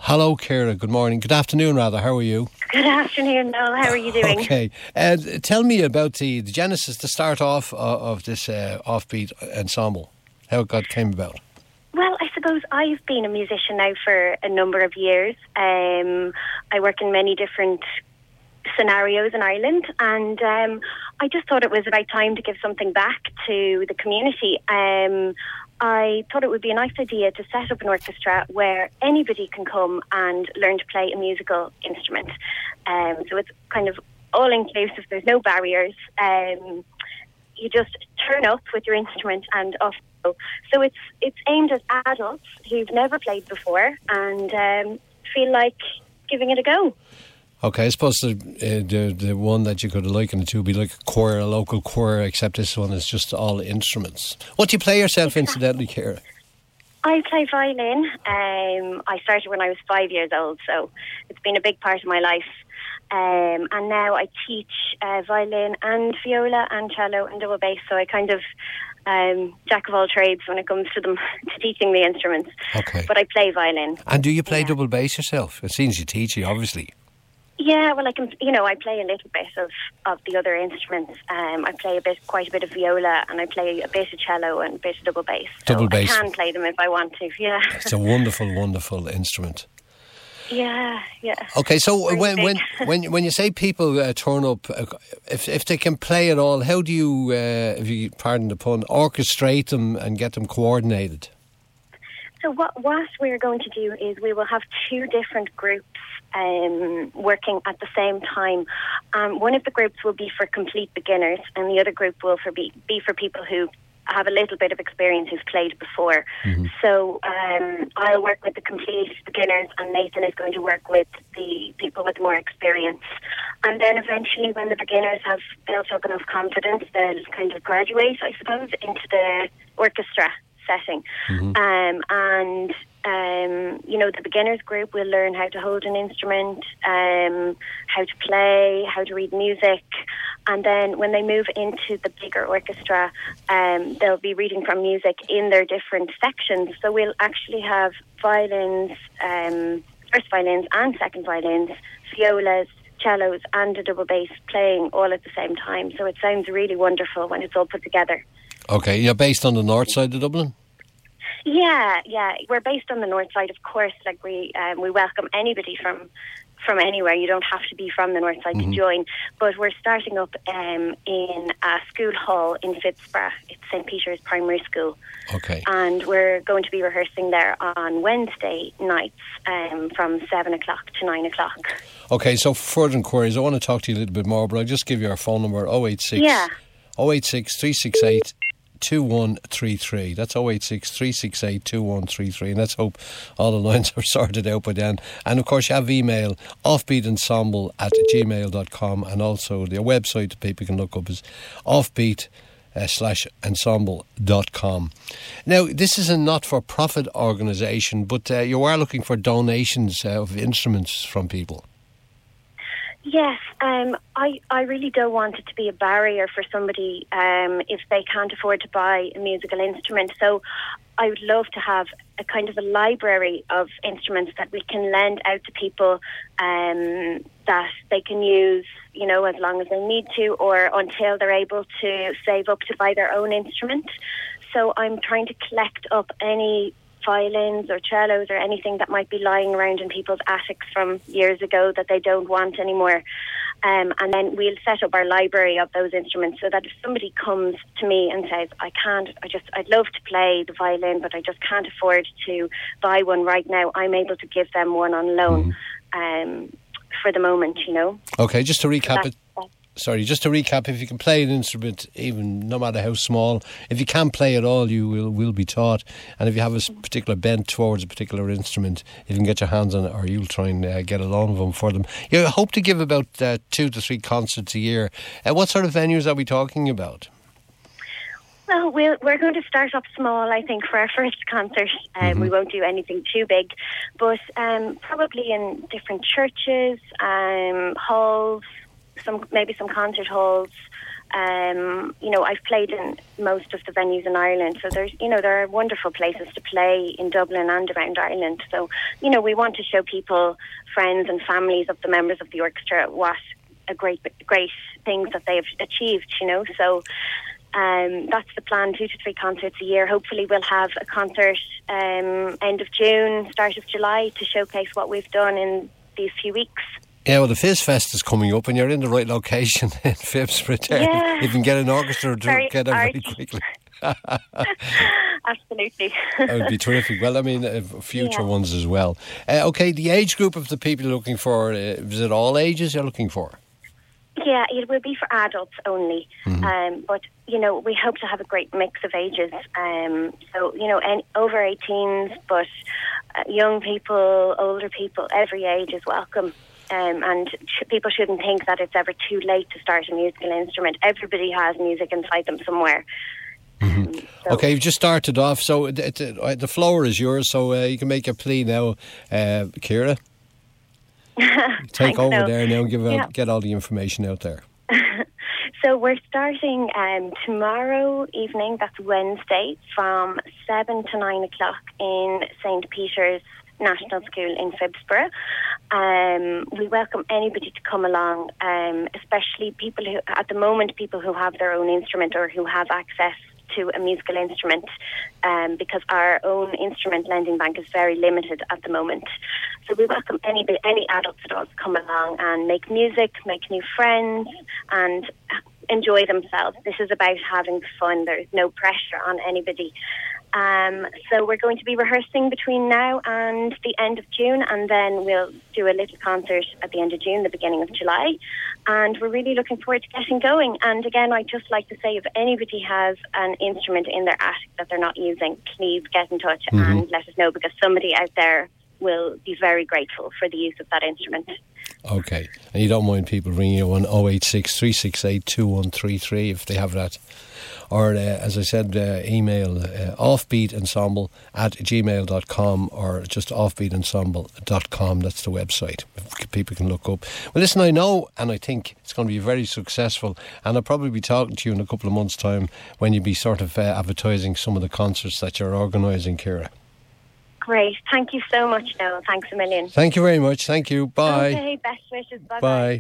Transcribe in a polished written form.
Hello, Ciara. Good morning. Good afternoon, rather. How are you? Good afternoon, Noel. How are you doing? Okay. Tell me about the genesis, the start off of this offbeat ensemble. How it came about. Well, I suppose I've been a musician now for a number of years. I work in many different scenarios in Ireland, and I just thought it was about time to give something back to the community. I thought it would be a nice idea to set up an orchestra where anybody can come and learn to play a musical instrument. So it's kind of all-inclusive. There's no barriers. You just turn up with your instrument and off you go. So it's aimed at adults who've never played before and feel like giving it a go. Okay, I suppose the one that you could liken it to would be like a choir, a local choir, except this one is just all instruments. What do you play yourself, incidentally, Ciara? I play violin. I started when I was 5 years old, so it's been a big part of my life. And now I teach violin and viola and cello and double bass, so I kind of jack of all trades when it comes to them, to teaching the instruments. Okay. But I play violin. And do you play double bass yourself? It seems you teach it, obviously. Yeah, well, I can. I play a little bit of the other instruments. I play quite a bit of viola, and I play a bit of cello and a bit of double bass. Double bass. I can play them if I want to. Yeah, it's a wonderful, wonderful instrument. Yeah. Okay, so when you say people turn up, if they can play at all, how do you, if you pardon the pun, orchestrate them and get them coordinated? So what we're going to do is we will have two different groups working at the same time. One of the groups will be for complete beginners, and the other group will be for people who have a little bit of experience, who've played before. Mm-hmm. So I'll work with the complete beginners, and Nathan is going to work with the people with more experience. And then eventually, when the beginners have built up enough confidence, they'll kind of graduate, I suppose, into the orchestra setting. Mm-hmm. The beginners group will learn how to hold an instrument, how to play, how to read music, and then when they move into the bigger orchestra, they'll be reading from music in their different sections. So we'll actually have violins, first violins and second violins, violas, cellos and a double bass playing all at the same time. So it sounds really wonderful when it's all put together. Okay, you're based on the north side of Dublin? Yeah. We're based on the north side, of course. Like we welcome anybody from anywhere. You don't have to be from the north side to join. But we're starting up in a school hall in Fitzborough. It's St. Peter's Primary School. Okay. And we're going to be rehearsing there on Wednesday nights from 7 o'clock to 9 o'clock. Okay, so for further inquiries, I want to talk to you a little bit more, but I'll just give you our phone number, 086 368 2133. That's 086 368 2133, and let's hope all the lines are sorted out by then. And of course you have email offbeatensemble@gmail.com, and also the website that people can look up is offbeat/ensemble.com. Now this is a not-for-profit organisation, but you are looking for donations of instruments from people. Yes, I really don't want it to be a barrier for somebody if they can't afford to buy a musical instrument. So I would love to have a kind of a library of instruments that we can lend out to people that they can use, as long as they need to, or until they're able to save up to buy their own instrument. So I'm trying to collect up any violins or cellos or anything that might be lying around in people's attics from years ago that they don't want anymore. And then we'll set up our library of those instruments so that if somebody comes to me and says, I'd love to play the violin, but I just can't afford to buy one right now, I'm able to give them one on loan for the moment, Okay, just to recap if you can play an instrument, even no matter how small, if you can play at all, you will be taught. And if you have a particular bent towards a particular instrument, you can get your hands on it, or you'll try and get a loan of them for them. You hope to give about 2 to 3 concerts a year. What sort of venues are we talking about? Well, we're going to start up small, I think, for our first concert. We won't do anything too big, but probably in different churches, halls, maybe some concert halls, I've played in most of the venues in Ireland, so there are wonderful places to play in Dublin and around Ireland. So, we want to show people, friends and families of the members of the orchestra, what a great things that they've achieved, So that's the plan, 2 to 3 concerts a year. Hopefully we'll have a concert end of June, start of July to showcase what we've done in these few weeks. Yeah, well, the Fizz Fest is coming up and you're in the right location in Phibsborough. Yeah. You can get an orchestra to get there very quickly. Absolutely. That would be terrific. Well, I mean, future ones as well. Okay, the age group of the people you're looking for, is it all ages you're looking for? Yeah, it will be for adults only. But, we hope to have a great mix of ages. Over 18s, but young people, older people, every age is welcome. And people shouldn't think that it's ever too late to start a musical instrument. Everybody has music inside them somewhere. Okay, you've just started off, so the floor is yours, so you can make your plea now, Ciara. Take over there now and get all the information out there. So we're starting tomorrow evening, that's Wednesday, from 7 to 9 o'clock in St. Peter's National School in Phibsborough. We welcome anybody to come along, especially people who have their own instrument or who have access to a musical instrument, because our own instrument lending bank is very limited at the moment. So we welcome any adults at all to come along and make music, make new friends, and enjoy themselves. This is about having fun. There's no pressure on anybody. So we're going to be rehearsing between now and the end of June, and then we'll do a little concert at the end of June, the beginning of July. And we're really looking forward to getting going. And again, I'd just like to say, if anybody has an instrument in their attic that they're not using, please get in touch and let us know, because somebody out there will be very grateful for the use of that instrument. Okay. And you don't mind people ringing you on 086 368 2133 if they have that. Or, as I said, email offbeatensemble@gmail.com or just offbeatensemble.com. That's the website. People can look up. Well, listen, I know and I think it's going to be very successful, and I'll probably be talking to you in a couple of months' time when you'll be sort of advertising some of the concerts that you're organising, Ciara. Great. Thank you so much, Noel. Thanks a million. Thank you very much. Thank you. Bye. Okay, best wishes. Bye-bye. Bye.